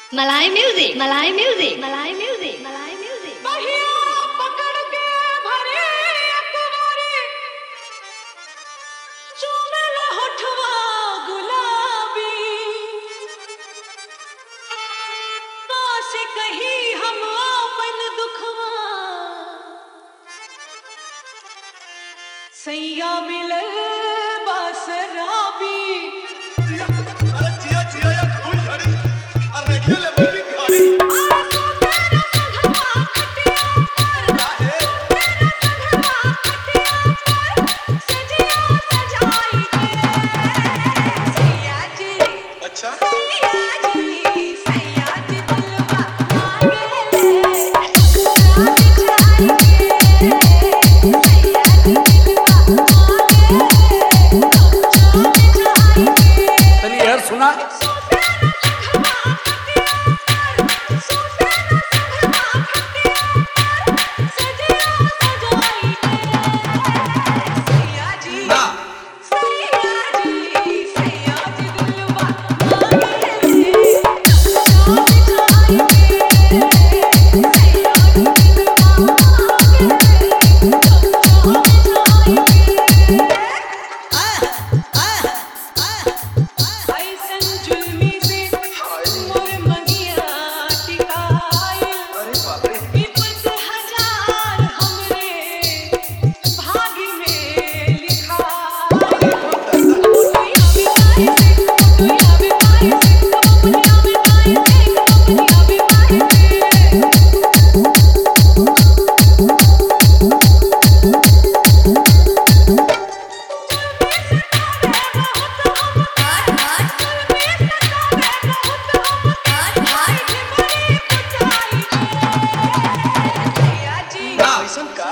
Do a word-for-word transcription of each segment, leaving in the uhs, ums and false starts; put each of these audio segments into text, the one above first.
Malay music, Malay music, Malay music, Malay music. बहिया पकड़ के भरे अकबारी, चूमेला होठवा गुलाबी, पास कहीं हम अपन दुखवा, सैया मिलल बासराबी। अरे जिया जिया या फूल झड़ी अरे रेडियो लेवल की गाड़ी अच्छा तनी यार सुना ना अरे बाप रे ना ऐसन का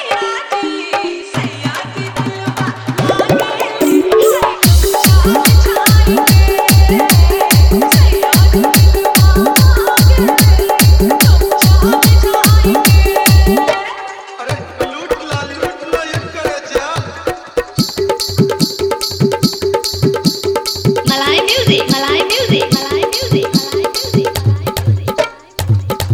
अरे लूट ला लूट ला ये करे जा Malay music, Malay music, Malay music, Malay music, Malay music.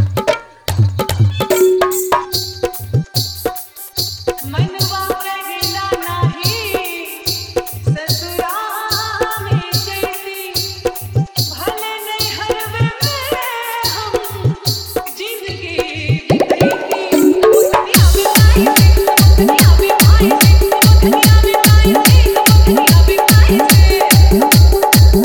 मनवा रहला नाही ससुरा में जैसी, भले नहीं हरवे में हम जिंदगी बिताई। दुनिया बिताई दुनिया बिताई दुनिया बिताई दुनिया बिताई।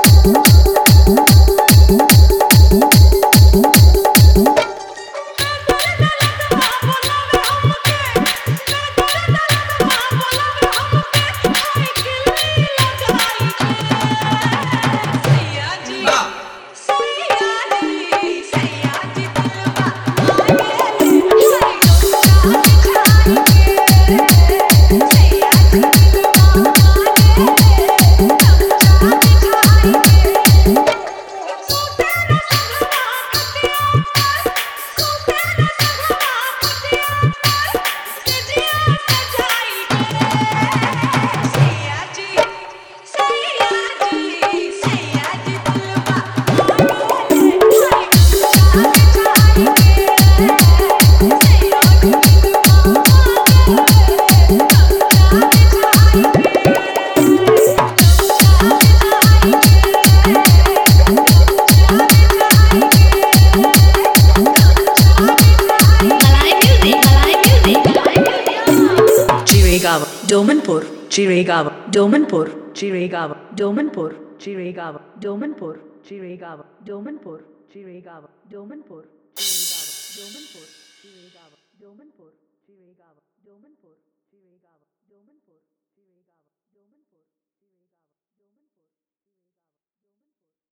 ना Malay music, Malay music, Malay music. Chiregaon, Domanpur, Chiregaon, Domanpur, Chiregaon, Domanpur, Chiregaon, Domanpur, Chiregaon, Domanpur, Chiregaon, Domanpur, Chiregaon, Domanpur, Chiregaon, Domanpur, Chiregaon, Domanpur, Chiregaon, Domanpur, Chiregaon, Domanpur.